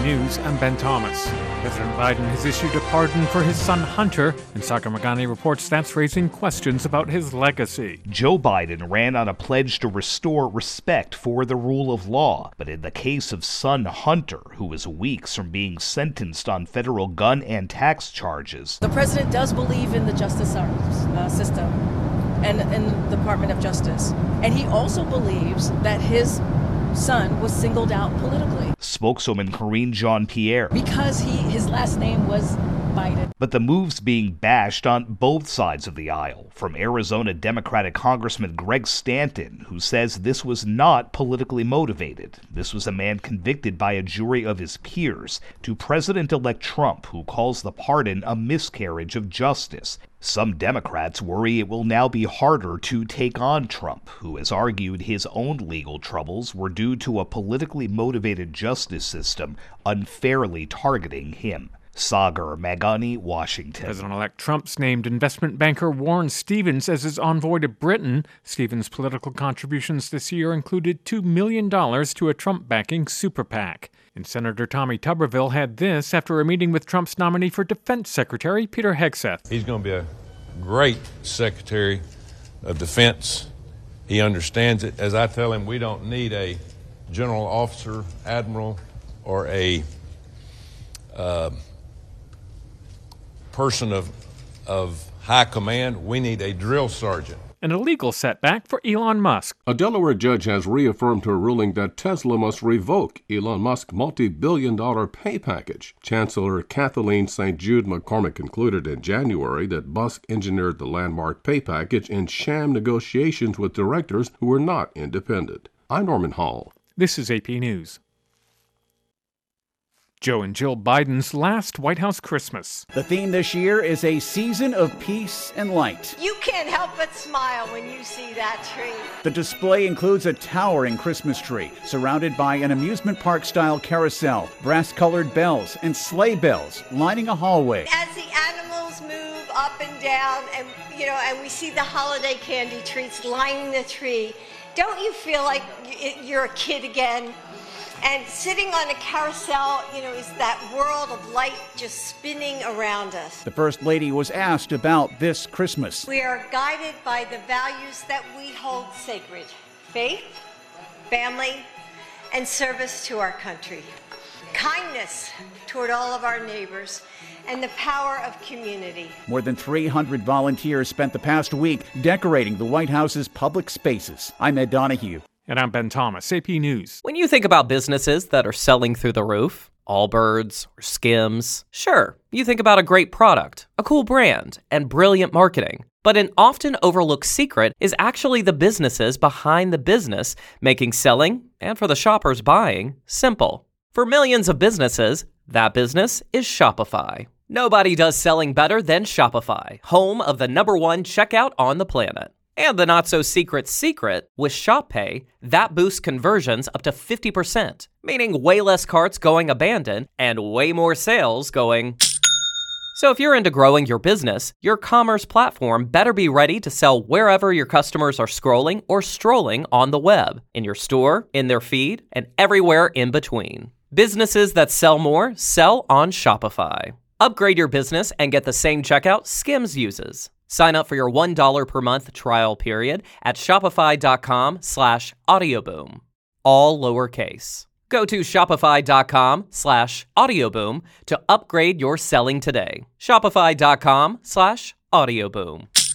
News, I'm Ben Thomas. President Biden has issued a pardon for his son Hunter, and Sagar Meghani reports that's raising questions about his legacy. Joe Biden ran on a pledge to restore respect for the rule of law, but in the case of son Hunter, who was weeks from being sentenced on federal gun and tax charges. The president does believe in the justice system and in the Department of Justice, and he also believes that his son was singled out politically. Spokeswoman Karine Jean-Pierre. Because his last name was Biden. But the move's being bashed on both sides of the aisle, from Arizona Democratic Congressman Greg Stanton, who says this was not politically motivated. This was a man convicted by a jury of his peers, to President-elect Trump, who calls the pardon a miscarriage of justice. Some Democrats worry it will now be harder to take on Trump, who has argued his own legal troubles were due to a politically motivated justice system unfairly targeting him. Sagar Meghani, Washington. President-elect Trump's named investment banker Warren Stevens as his envoy to Britain. Stevens' political contributions this year included $2 million to a Trump-backing super PAC. And Senator Tommy Tuberville had this after a meeting with Trump's nominee for Defense Secretary Peter Hegseth. He's going to be a great Secretary of Defense. He understands it. As I tell him, we don't need a general officer, admiral, or a person of high command. We need a drill sergeant. An illegal setback for Elon Musk. A Delaware judge has reaffirmed her ruling that Tesla must revoke Elon Musk's multi-billion-dollar pay package. Chancellor Kathleen St. Jude McCormick concluded in January that Musk engineered the landmark pay package in sham negotiations with directors who were not independent. I'm Norman Hall. This is AP News. Joe and Jill Biden's last White House Christmas. The theme this year is a season of peace and light. You can't help but smile when you see that tree. The display includes a towering Christmas tree surrounded by an amusement park-style carousel, brass-colored bells, and sleigh bells lining a hallway. As the animals move up and down, and we see the holiday candy treats lining the tree, don't you feel like you're a kid again? And sitting on a carousel, is that world of light just spinning around us. The First Lady was asked about this Christmas. We are guided by the values that we hold sacred: faith, family, and service to our country. Kindness toward all of our neighbors, and the power of community. More than 300 volunteers spent the past week decorating the White House's public spaces. I'm Ed Donahue. And I'm Ben Thomas, AP News. When you think about businesses that are selling through the roof, Allbirds or Skims, sure, you think about a great product, a cool brand, and brilliant marketing. But an often overlooked secret is actually the businesses behind the business, making selling, and for the shoppers buying, simple. For millions of businesses, that business is Shopify. Nobody does selling better than Shopify, home of the #1 checkout on the planet. And the not-so-secret secret, with Shop Pay, that boosts conversions up to 50%, meaning way less carts going abandoned and way more sales going. So if you're into growing your business, your commerce platform better be ready to sell wherever your customers are scrolling or strolling on the web, in your store, in their feed, and everywhere in between. Businesses that sell more sell on Shopify. Upgrade your business and get the same checkout Skims uses. Sign up for your $1 per month trial period at shopify.com/audioboom. All lowercase. Go to shopify.com/audioboom to upgrade your selling today. Shopify.com/audioboom.